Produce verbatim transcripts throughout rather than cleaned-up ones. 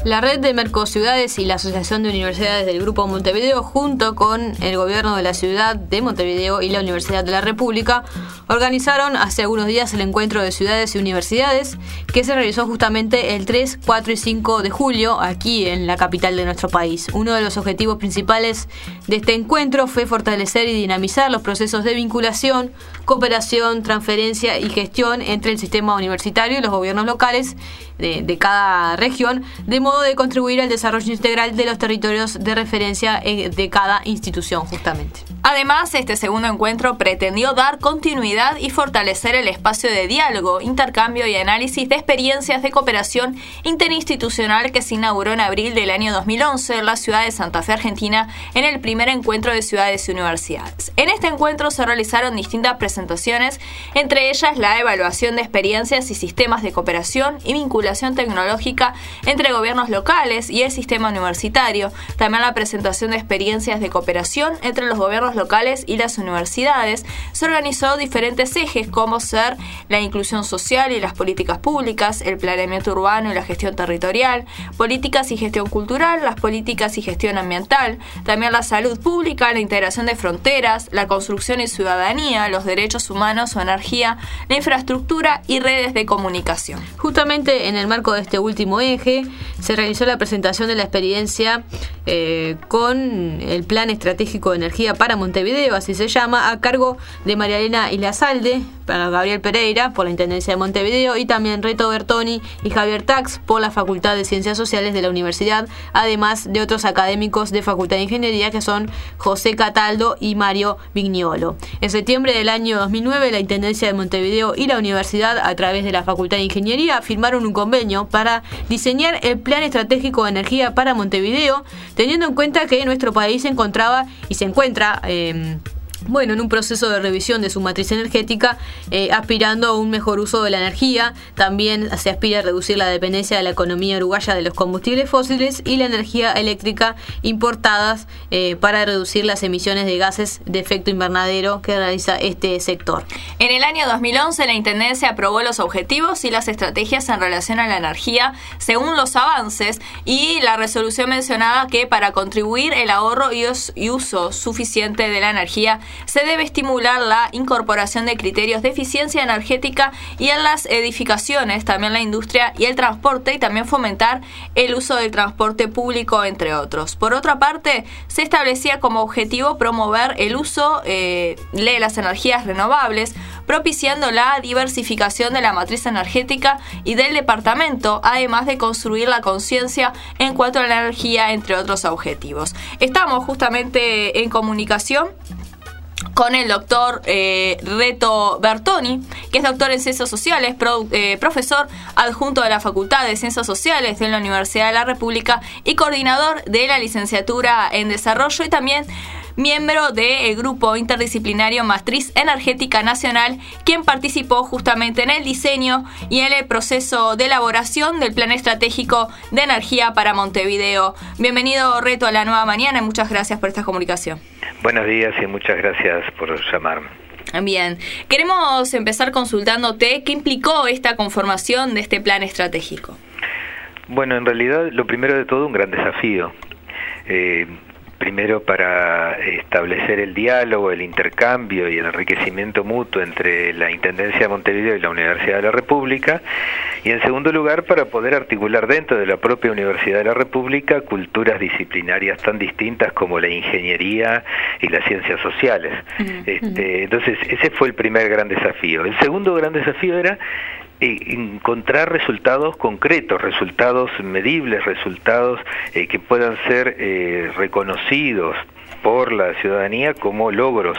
La red de Mercociudades y la Asociación de Universidades del Grupo Montevideo, junto con el gobierno de la ciudad de Montevideo y la Universidad de la República, organizaron hace algunos días el encuentro de ciudades y universidades que se realizó justamente el tres, cuatro y cinco de julio aquí en la capital de nuestro país. Uno de los objetivos principales de este encuentro fue fortalecer y dinamizar los procesos de vinculación, cooperación, transferencia y gestión entre el sistema universitario y los gobiernos locales de, de cada región, de modo de contribuir al desarrollo integral de los territorios de referencia de cada institución, justamente. Además, este segundo encuentro pretendió dar continuidad y fortalecer el espacio de diálogo, intercambio y análisis de experiencias de cooperación interinstitucional que se inauguró en abril del año dos mil once en la ciudad de Santa Fe, Argentina, en el primer encuentro de ciudades y universidades. En este encuentro se realizaron distintas presentaciones, entre ellas la evaluación de experiencias y sistemas de cooperación y vinculación tecnológica entre gobiernos locales y el sistema universitario, también la presentación de experiencias de cooperación entre los gobiernos locales y las universidades. Se organizó diferentes ejes como ser la inclusión social y las políticas públicas, el planeamiento urbano y la gestión territorial, políticas y gestión cultural, las políticas y gestión ambiental, también la salud pública, la integración de fronteras, la construcción y ciudadanía, los derechos humanos o energía, la infraestructura y redes de comunicación. Justamente en el marco de este último eje se realizó la presentación de la experiencia eh, con el Plan Estratégico de Energía para Montevideo, así se llama, a cargo de María Elena Ilazalde, para Gabriel Pereira por la Intendencia de Montevideo y también Reto Bertoni y Javier Tax por la Facultad de Ciencias Sociales de la Universidad, además de otros académicos de Facultad de Ingeniería que son José Cataldo y Mario Vigniolo. En septiembre del año dos mil nueve, la Intendencia de Montevideo y la Universidad, a través de la Facultad de Ingeniería, firmaron un convenio para diseñar el Plan Estratégico de Energía para Montevideo, teniendo en cuenta que nuestro país se encontraba y se encuentra eh, Bueno, en un proceso de revisión de su matriz energética, eh, aspirando a un mejor uso de la energía. También se aspira a reducir la dependencia de la economía uruguaya de los combustibles fósiles y la energía eléctrica importadas eh, para reducir las emisiones de gases de efecto invernadero que realiza este sector. En el año dos mil once, la Intendencia aprobó los objetivos y las estrategias en relación a la energía según los avances y la resolución mencionada que para contribuir el ahorro y uso suficiente de la energía se debe estimular la incorporación de criterios de eficiencia energética y en las edificaciones, también la industria y el transporte, y también fomentar el uso del transporte público, entre otros. Por otra parte, se establecía como objetivo promover el uso eh, de las energías renovables, propiciando la diversificación de la matriz energética y del departamento, además de construir la conciencia en cuanto a la energía, entre otros objetivos. Estamos justamente en comunicación con el doctor eh, Reto Bertoni, que es doctor en Ciencias Sociales, pro, eh, profesor adjunto de la Facultad de Ciencias Sociales de la Universidad de la República y coordinador de la licenciatura en Desarrollo, y también miembro del Grupo Interdisciplinario Matriz Energética Nacional, quien participó justamente en el diseño y en el proceso de elaboración del Plan Estratégico de Energía para Montevideo. Bienvenido, Reto, a La Nueva Mañana y muchas gracias por esta comunicación. Buenos días y muchas gracias por llamarme. Bien, queremos empezar consultándote qué implicó esta conformación de este plan estratégico. Bueno, en realidad lo primero de todo un gran desafío. Eh, Primero, para establecer el diálogo, el intercambio y el enriquecimiento mutuo entre la Intendencia de Montevideo y la Universidad de la República, y en segundo lugar, para poder articular dentro de la propia Universidad de la República culturas disciplinarias tan distintas como la ingeniería y las ciencias sociales. Uh-huh. Este, entonces, ese fue el primer gran desafío. El segundo gran desafío era encontrar resultados concretos, resultados medibles, resultados eh, que puedan ser eh, reconocidos por la ciudadanía como logros,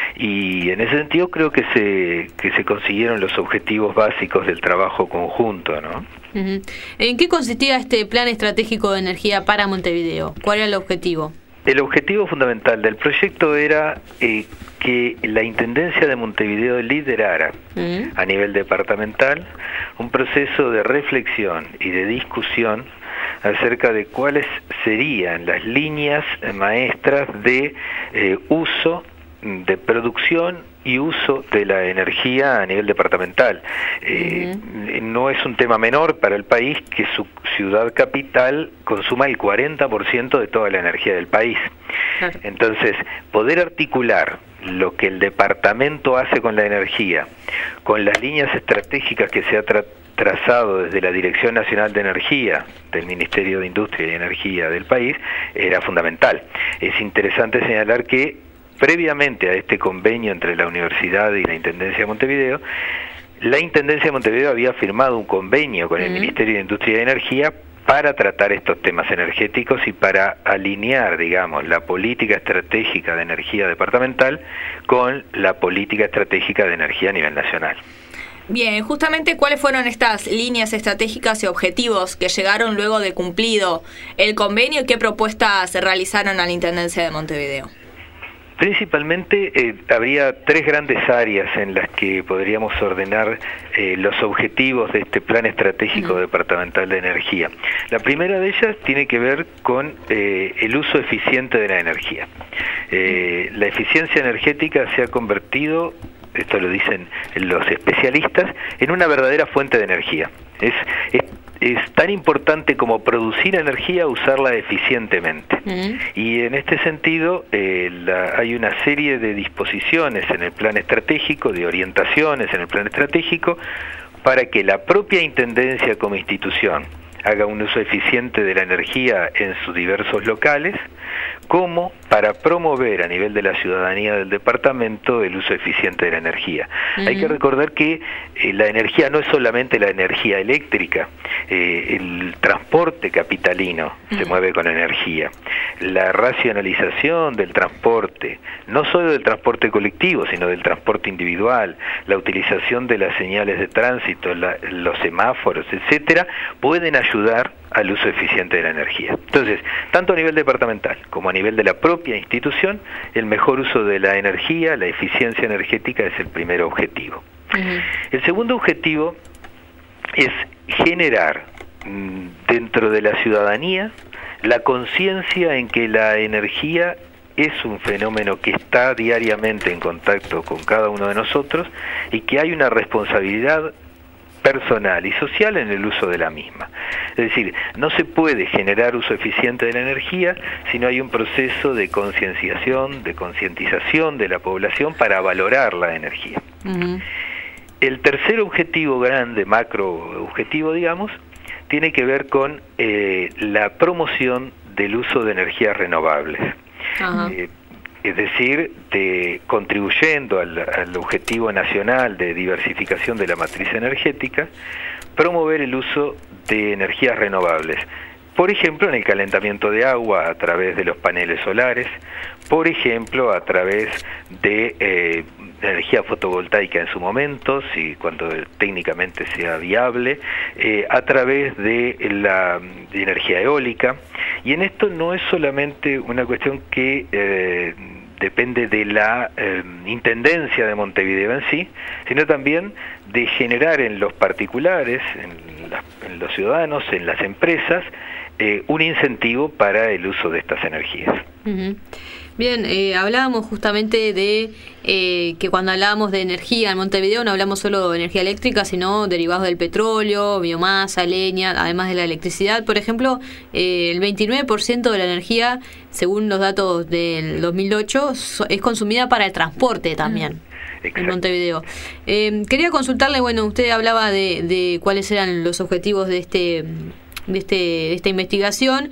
y en ese sentido creo que se que se consiguieron los objetivos básicos del trabajo conjunto, ¿no? Uh-huh. ¿En qué consistía este plan estratégico de energía para Montevideo? ¿Cuál era el objetivo? El objetivo fundamental del proyecto era eh, que la Intendencia de Montevideo liderara uh-huh. a nivel departamental un proceso de reflexión y de discusión acerca de cuáles serían las líneas maestras de eh, uso, de producción y uso de la energía a nivel departamental. Eh, uh-huh. No es un tema menor para el país que su ciudad capital consuma el cuarenta por ciento de toda la energía del país. Claro. Entonces, poder articular lo que el departamento hace con la energía, con las líneas estratégicas que se ha tra- trazado desde la Dirección Nacional de Energía, del Ministerio de Industria y Energía del país, era fundamental. Es interesante señalar que previamente a este convenio entre la Universidad y la Intendencia de Montevideo, la Intendencia de Montevideo había firmado un convenio con el uh-huh. Ministerio de Industria y Energía para tratar estos temas energéticos y para alinear, digamos, la política estratégica de energía departamental con la política estratégica de energía a nivel nacional. Bien, justamente, ¿cuáles fueron estas líneas estratégicas y objetivos que llegaron luego de cumplido el convenio y qué propuestas se realizaron a la Intendencia de Montevideo? Principalmente eh, habría tres grandes áreas en las que podríamos ordenar eh, los objetivos de este plan estratégico uh-huh. departamental de energía. La primera de ellas tiene que ver con eh, el uso eficiente de la energía. Eh, uh-huh. La eficiencia energética se ha convertido, esto lo dicen los especialistas, en una verdadera fuente de energía. Es, es Es tan importante como producir energía, usarla eficientemente. Uh-huh. Y en este sentido, eh, la, hay una serie de disposiciones en el plan estratégico, de orientaciones en el plan estratégico, para que la propia Intendencia como institución haga un uso eficiente de la energía en sus diversos locales, como para promover a nivel de la ciudadanía del departamento el uso eficiente de la energía. Uh-huh. Hay que recordar que eh, la energía no es solamente la energía eléctrica, eh, el transporte capitalino uh-huh. se mueve con energía. La racionalización del transporte, no solo del transporte colectivo, sino del transporte individual, la utilización de las señales de tránsito, la, los semáforos, etcétera, pueden ayudar al uso eficiente de la energía. Entonces, tanto a nivel departamental como a nivel de la propia institución, el mejor uso de la energía, la eficiencia energética es el primer objetivo. Uh-huh. El segundo objetivo es generar mmm, dentro de la ciudadanía la conciencia en que la energía es un fenómeno que está diariamente en contacto con cada uno de nosotros y que hay una responsabilidad personal y social en el uso de la misma. Es decir, no se puede generar uso eficiente de la energía si no hay un proceso de concienciación, de concientización de la población para valorar la energía. Uh-huh. El tercer objetivo grande, macro objetivo, digamos, tiene que ver con eh, la promoción del uso de energías renovables. Uh-huh. Eh, es decir, de, contribuyendo al, al objetivo nacional de diversificación de la matriz energética, promover el uso de energías renovables. Por ejemplo, en el calentamiento de agua a través de los paneles solares, por ejemplo, a través de eh, energía fotovoltaica en su momento, si cuando técnicamente sea viable, eh, a través de la de energía eólica. Y en esto no es solamente una cuestión que eh, depende de la eh, Intendencia de Montevideo en sí, sino también de generar en los particulares, en, la, en los ciudadanos, en las empresas, eh, un incentivo para el uso de estas energías. Uh-huh. Bien, eh, hablábamos justamente de eh, que cuando hablábamos de energía en Montevideo no hablamos solo de energía eléctrica, sino derivados del petróleo, biomasa, leña, además de la electricidad. Por ejemplo, eh, el veintinueve por ciento de la energía, según los datos del dos mil ocho, es consumida para el transporte también. Uh-huh. En Montevideo. Eh, quería consultarle, bueno, usted hablaba de, de cuáles eran los objetivos de este... De, este, de esta investigación.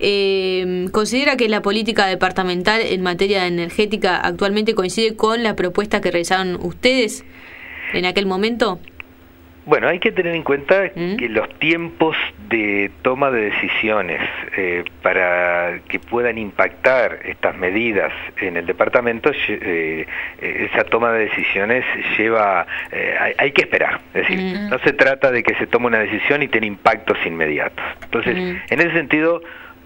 Eh, ¿Considera que la política departamental en materia energética actualmente coincide con la propuesta que realizaron ustedes en aquel momento? Bueno, hay que tener en cuenta ¿Mm? que los tiempos de toma de decisiones eh, para que puedan impactar estas medidas en el departamento, eh, esa toma de decisiones lleva, eh, hay, hay que esperar. Es decir, ¿Mm? no se trata de que se tome una decisión y tenga impactos inmediatos. Entonces, ¿Mm? en ese sentido,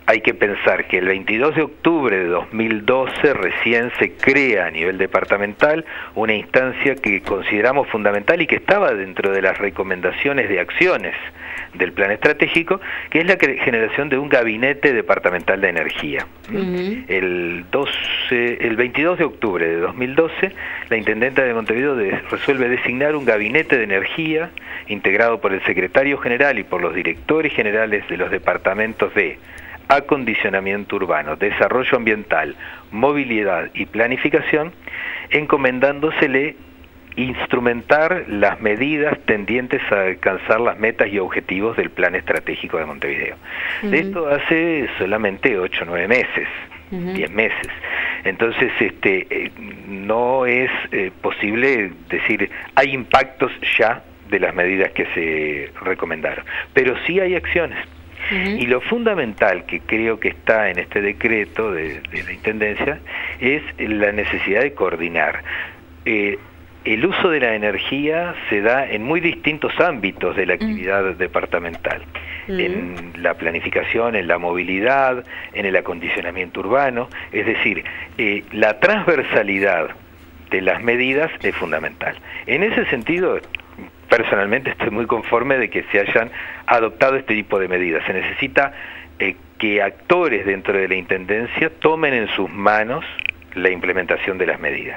hay que pensar que el veintidós de octubre de dos mil doce recién se crea a nivel departamental una instancia que consideramos fundamental y que estaba dentro de las recomendaciones de acciones del plan estratégico, que es la generación de un gabinete departamental de energía. Uh-huh. El, doce, el veintidós de octubre de dos mil doce, la intendenta de Montevideo de, resuelve designar un gabinete de energía integrado por el secretario general y por los directores generales de los departamentos de acondicionamiento urbano, desarrollo ambiental, movilidad y planificación, encomendándosele instrumentar las medidas tendientes a alcanzar las metas y objetivos del plan estratégico de Montevideo. Uh-huh. De esto hace solamente ocho o nueve meses, uh-huh. diez meses. Entonces, este, eh, no es eh, posible decir, hay impactos ya de las medidas que se recomendaron, pero sí hay acciones. Uh-huh. Y lo fundamental que creo que está en este decreto de, de la Intendencia es la necesidad de coordinar. Eh, el uso de la energía se da en muy distintos ámbitos de la actividad uh-huh. departamental. Uh-huh. En la planificación, en la movilidad, en el acondicionamiento urbano. Es decir, eh, la transversalidad de las medidas es fundamental. En ese sentido, personalmente estoy muy conforme de que se hayan adoptado este tipo de medidas. Se necesita eh, que actores dentro de la Intendencia tomen en sus manos la implementación de las medidas.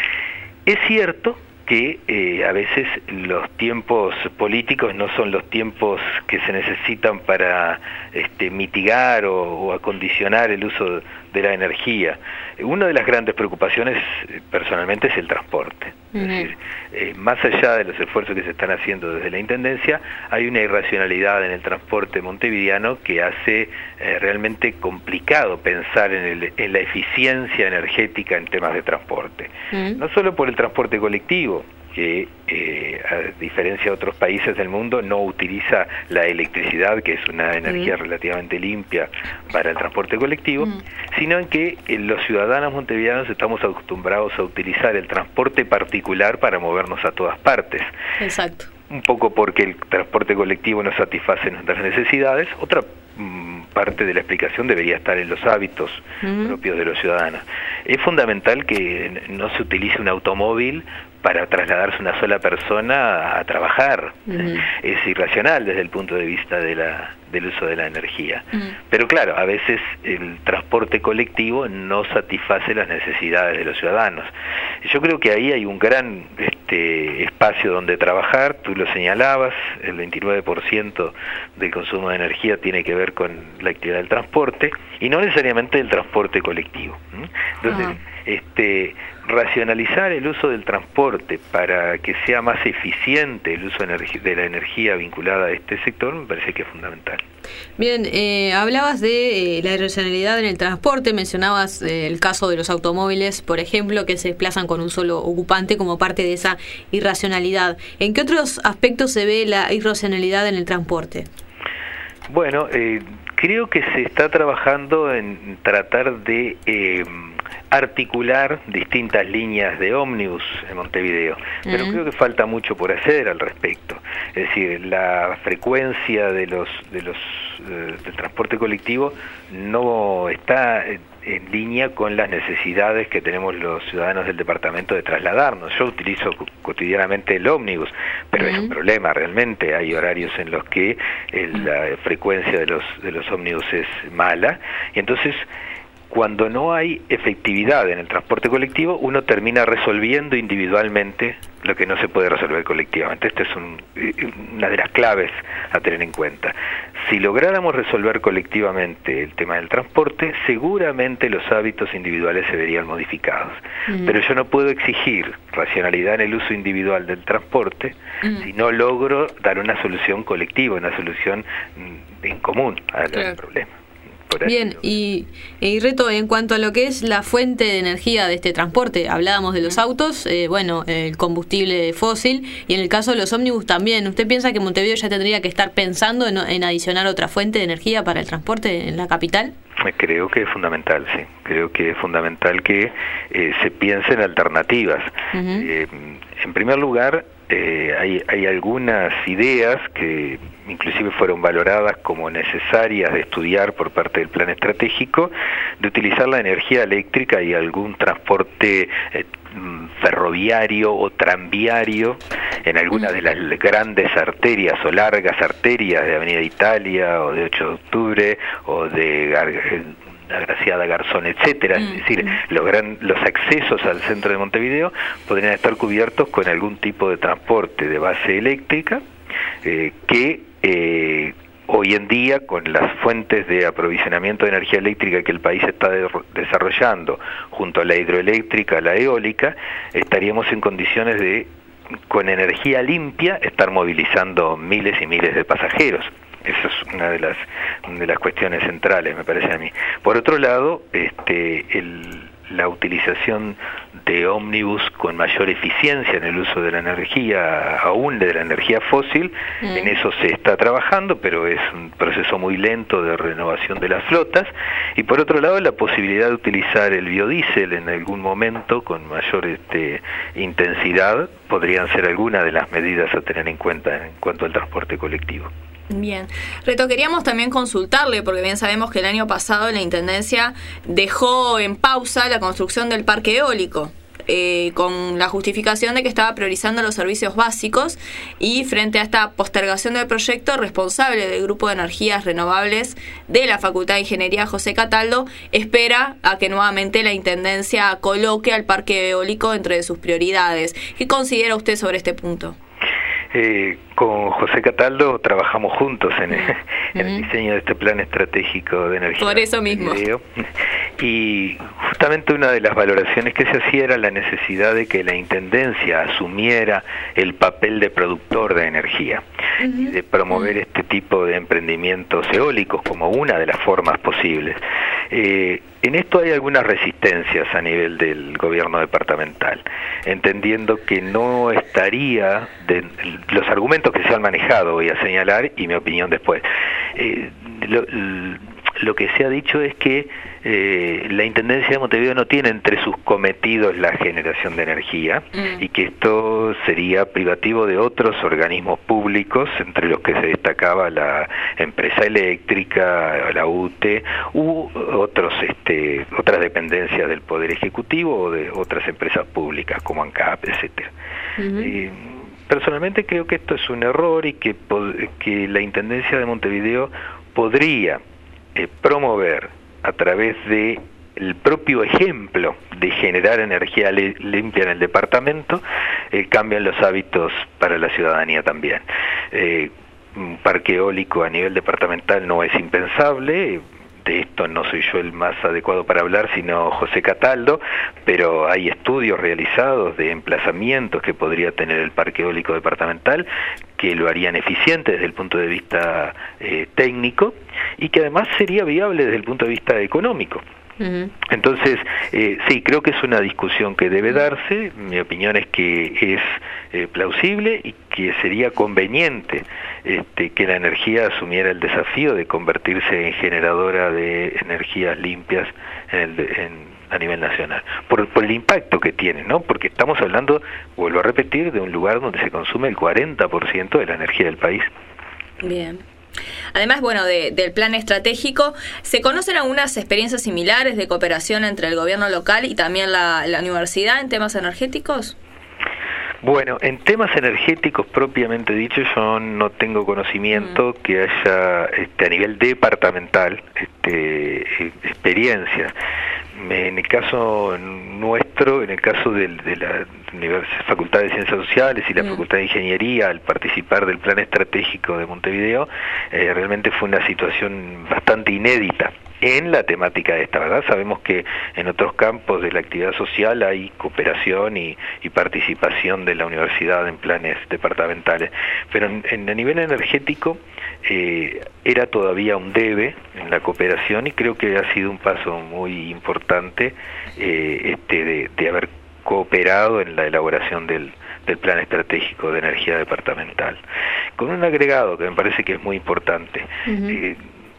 Es cierto que eh, a veces los tiempos políticos no son los tiempos que se necesitan para este, mitigar o, o acondicionar el uso de la energía. Una de las grandes preocupaciones personalmente es el transporte. Uh-huh. Es decir, eh, más allá de los esfuerzos que se están haciendo desde la Intendencia, hay una irracionalidad en el transporte montevideano que hace eh, realmente complicado pensar en, el, en la eficiencia energética en temas de transporte. Uh-huh. No solo por el transporte colectivo, que eh, a diferencia de otros países del mundo no utiliza la electricidad, que es una energía mm. relativamente limpia para el transporte colectivo, mm. sino en que eh, los ciudadanos montevideanos estamos acostumbrados a utilizar el transporte particular para movernos a todas partes. Exacto. Un poco porque el transporte colectivo no satisface nuestras necesidades, otra mm, parte de la explicación debería estar en los hábitos mm. propios de los ciudadanos. Es fundamental que no se utilice un automóvil para trasladarse una sola persona a trabajar. Uh-huh. Es irracional desde el punto de vista de la, del uso de la energía. Uh-huh. Pero claro, a veces el transporte colectivo no satisface las necesidades de los ciudadanos. Yo creo que ahí hay un gran este, espacio donde trabajar. Tú lo señalabas, el veintinueve por ciento del consumo de energía tiene que ver con la actividad del transporte y no necesariamente el transporte colectivo. Entonces, uh-huh. este, racionalizar el uso del transporte para que sea más eficiente el uso de la energía vinculada a este sector me parece que es fundamental. Bien, eh, hablabas de eh, la irracionalidad en el transporte, mencionabas eh, el caso de los automóviles, por ejemplo, que se desplazan con un solo ocupante como parte de esa irracionalidad. ¿En qué otros aspectos se ve la irracionalidad en el transporte? Bueno, eh, creo que se está trabajando en tratar de eh, articular distintas líneas de ómnibus en Montevideo, pero uh-huh. creo que falta mucho por hacer al respecto. Es decir, la frecuencia de los de los eh, del transporte colectivo no está en, en línea con las necesidades que tenemos los ciudadanos del departamento de trasladarnos. Yo utilizo cotidianamente el ómnibus, pero uh-huh. es un problema realmente. Hay horarios en los que el, la frecuencia de los de los ómnibus es mala, y entonces cuando no hay efectividad en el transporte colectivo, uno termina resolviendo individualmente lo que no se puede resolver colectivamente. Esta es un, una de las claves a tener en cuenta. Si lográramos resolver colectivamente el tema del transporte, seguramente los hábitos individuales se verían modificados. Mm. Pero yo no puedo exigir racionalidad en el uso individual del transporte mm. si no logro dar una solución colectiva, una solución en común al, claro. al problema. Bien, y, y Reto, en cuanto a lo que es la fuente de energía de este transporte, hablábamos de los autos, eh, bueno, el combustible fósil, y en el caso de los ómnibus también. ¿Usted piensa que Montevideo ya tendría que estar pensando en, en adicionar otra fuente de energía para el transporte en la capital? Creo que es fundamental, sí. Creo que es fundamental que eh, se piense en alternativas. Uh-huh. Eh, en primer lugar, eh, hay, hay algunas ideas que inclusive fueron valoradas como necesarias de estudiar por parte del plan estratégico, de utilizar la energía eléctrica y algún transporte eh, ferroviario o tranviario en alguna de las grandes arterias o largas arterias de Avenida Italia o de ocho de octubre o de Gar- Agraciada Garzón, etcétera. Es decir, los, gran, los accesos al centro de Montevideo podrían estar cubiertos con algún tipo de transporte de base eléctrica eh, que eh, hoy en día, con las fuentes de aprovisionamiento de energía eléctrica que el país está de, desarrollando, junto a la hidroeléctrica, la eólica, estaríamos en condiciones de, con energía limpia, estar movilizando miles y miles de pasajeros. Esa es una de las, de las cuestiones centrales, me parece a mí. Por otro lado, este, el, la utilización de ómnibus con mayor eficiencia en el uso de la energía, aún de la energía fósil, mm. en eso se está trabajando, pero es un proceso muy lento de renovación de las flotas. Y por otro lado, la posibilidad de utilizar el biodiesel en algún momento con mayor este, intensidad podrían ser algunas de las medidas a tener en cuenta en cuanto al transporte colectivo. Bien, Reto, queríamos también consultarle, porque bien sabemos que el año pasado la Intendencia dejó en pausa la construcción del parque eólico, eh, con la justificación de que estaba priorizando los servicios básicos, y frente a esta postergación del proyecto, responsable del Grupo de Energías Renovables de la Facultad de Ingeniería, José Cataldo, espera a que nuevamente la Intendencia coloque al parque eólico entre sus prioridades. ¿Qué considera usted sobre este punto? Eh, con José Cataldo trabajamos juntos en el, en el diseño de este plan estratégico de energía. Por eso mismo. Y justamente una de las valoraciones que se hacía era la necesidad de que la Intendencia asumiera el papel de productor de energía, uh-huh. y de promover uh-huh. este tipo de emprendimientos eólicos como una de las formas posibles. Eh, en esto hay algunas resistencias a nivel del gobierno departamental, entendiendo que no estaría, de, los argumentos que se han manejado voy a señalar y mi opinión después. Eh, lo, lo que se ha dicho es que eh, la Intendencia de Montevideo no tiene entre sus cometidos la generación de energía, mm. y que esto sería privativo de otros organismos públicos, entre los que se destacaba la empresa eléctrica, la U T E, u otros, este, otras dependencias del Poder Ejecutivo o de otras empresas públicas como ANCAP, etcétera. Mm-hmm. eh, personalmente creo que esto es un error y que, que la Intendencia de Montevideo podría eh, promover a través de el propio ejemplo de generar energía limpia en el departamento, eh, cambian los hábitos para la ciudadanía también. Eh, un parque eólico a nivel departamental no es impensable. De esto no soy yo el más adecuado para hablar, sino José Cataldo, pero hay estudios realizados de emplazamientos que podría tener el parque eólico departamental que lo harían eficiente desde el punto de vista eh, técnico y que además sería viable desde el punto de vista económico. Uh-huh. Entonces, eh, sí, creo que es una discusión que debe darse. Mi opinión es que es eh, plausible y que sería conveniente este, que la energía asumiera el desafío de convertirse en generadora de energías limpias en el, en, a nivel nacional, por, por el impacto que tiene, ¿no? Porque estamos hablando, vuelvo a repetir, de un lugar donde se consume el cuarenta por ciento de la energía del país. Bien. Además, bueno, de, del plan estratégico, ¿se conocen algunas experiencias similares de cooperación entre el gobierno local y también la, la universidad en temas energéticos? Bueno, en temas energéticos propiamente dicho, yo no tengo conocimiento mm. que haya este, a nivel departamental este, experiencias. En el caso nuestro, en el caso de, de la Facultad de Ciencias Sociales y la mm. Facultad de Ingeniería, al participar del plan estratégico de Montevideo, eh, realmente fue una situación bastante inédita en la temática esta, ¿verdad? Sabemos que en otros campos de la actividad social hay cooperación y, y participación de la universidad en planes departamentales, pero en, en a nivel energético eh, era todavía un debe en la cooperación y creo que ha sido un paso muy importante eh, este de, de haber cooperado en la elaboración del, del plan estratégico de energía departamental, con un agregado que me parece que es muy importante. Uh-huh. eh,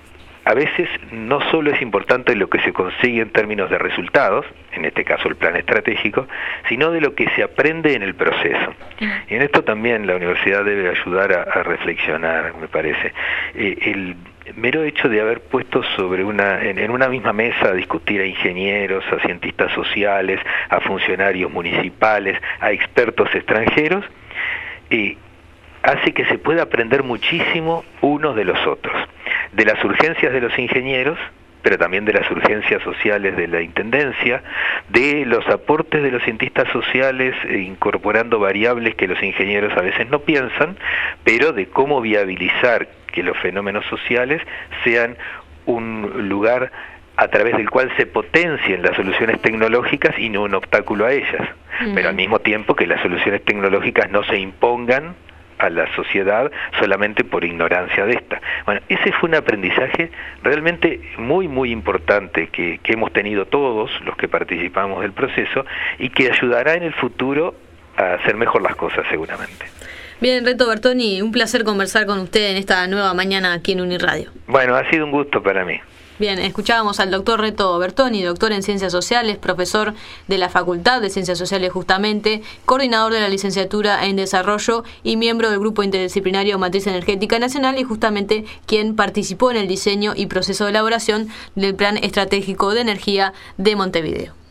a veces no solo es importante lo que se consigue en términos de resultados, en este caso el plan estratégico, sino de lo que se aprende en el proceso. Y en esto también la universidad debe ayudar a, a reflexionar, me parece. Eh, el mero hecho de haber puesto sobre una, en, en una misma mesa a discutir a ingenieros, a cientistas sociales, a funcionarios municipales, a expertos extranjeros, eh, hace que se pueda aprender muchísimo unos de los otros, de las urgencias de los ingenieros, pero también de las urgencias sociales de la Intendencia, de los aportes de los cientistas sociales, eh, incorporando variables que los ingenieros a veces no piensan, pero de cómo viabilizar que los fenómenos sociales sean un lugar a través del cual se potencien las soluciones tecnológicas y no un obstáculo a ellas, uh-huh. pero al mismo tiempo que las soluciones tecnológicas no se impongan a la sociedad solamente por ignorancia de esta. Bueno, ese fue un aprendizaje realmente muy, muy importante que, que hemos tenido todos los que participamos del proceso y que ayudará en el futuro a hacer mejor las cosas seguramente. Bien, Reto Bertoni, un placer conversar con usted en esta nueva mañana aquí en Uniradio. Bueno, ha sido un gusto para mí. Bien, escuchábamos al doctor Reto Bertoni, doctor en Ciencias Sociales, profesor de la Facultad de Ciencias Sociales justamente, coordinador de la Licenciatura en Desarrollo y miembro del Grupo Interdisciplinario Matriz Energética Nacional y justamente quien participó en el diseño y proceso de elaboración del Plan Estratégico de Energía de Montevideo.